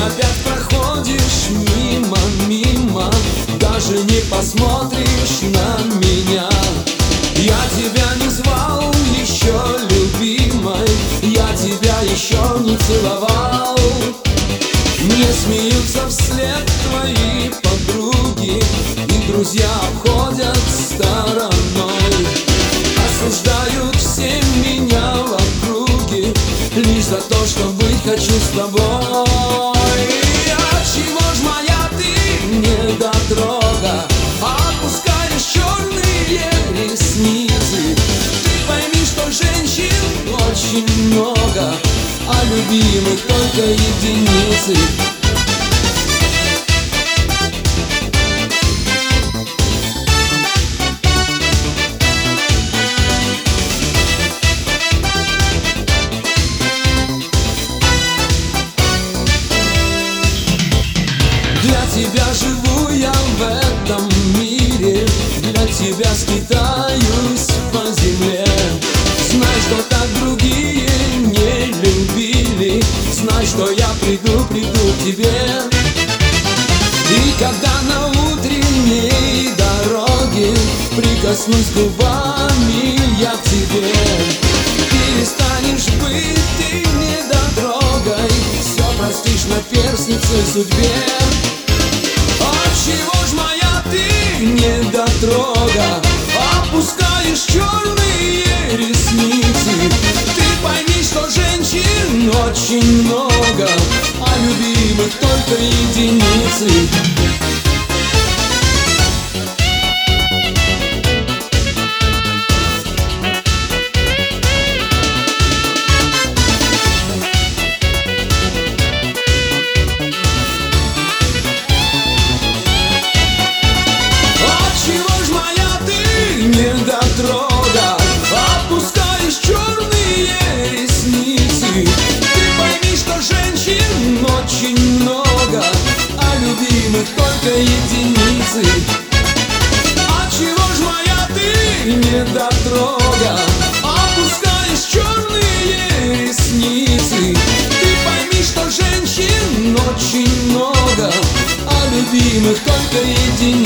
опять проходишь мимо, мимо, даже не посмотришь на меня. Я тебя не звал еще, любимой, я тебя еще не целовал. Мне смеются вслед твои подруги, и друзья обходят стороной. Осуждают все меня в округе, лишь за то, что быть хочу с тобой. Отчего ж моя ты недотрога, опускаешь черные ресницы? Ты пойми, что женщин очень много, а любимых только единицы. Для тебя живу я в этом мире, для тебя скитаюсь по земле. Знай, что так другие не любили, знай, что я приду к тебе. И когда на утренней дороге прикоснусь губами я к тебе, перестанешь быть ты недотрогой, все простишь наперстнице судьбе. Отчего ж моя ты недотрога, опускаешь черные ресницы? Ты пойми, что женщин очень много, а любимых только единицы. Недотрога, опускаешь черные ресницы. Ты пойми, что женщин очень много, а любимых только единицы. Отчего ж моя ты недотрога, опускаешь черные ресницы? Ты пойми, что женщин очень много, а любимых только единицы.